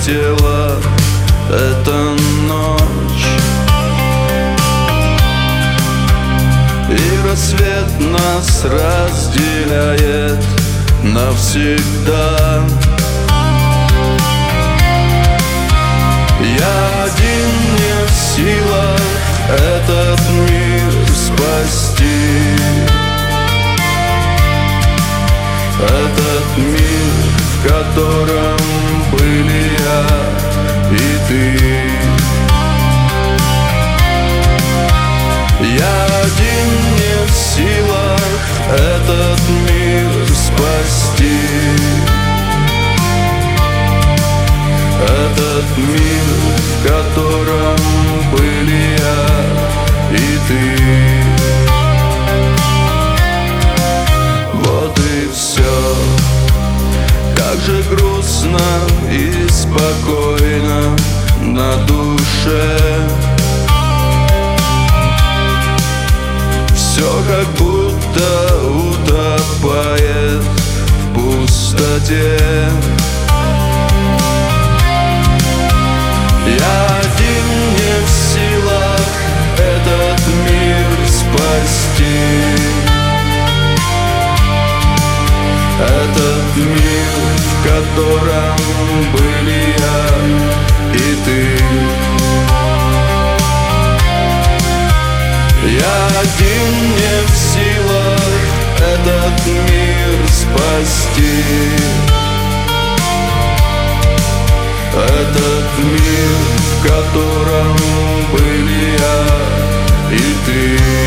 пролетела эта ночь, и рассвет нас разделяет навсегда. Я один не в силах этот мир спасти, этот мир, в котором были я и ты. Я один не в силах этот мир спасти, этот мир, в котором были я и ты. Вот и все. Как же грустно и спокойно на душе. Все как будто утопает в пустоте. Я один не в силах этот мир спасти, этот мир, в котором были я и ты. Я один не в силах этот мир спасти, этот мир, в котором были я и ты.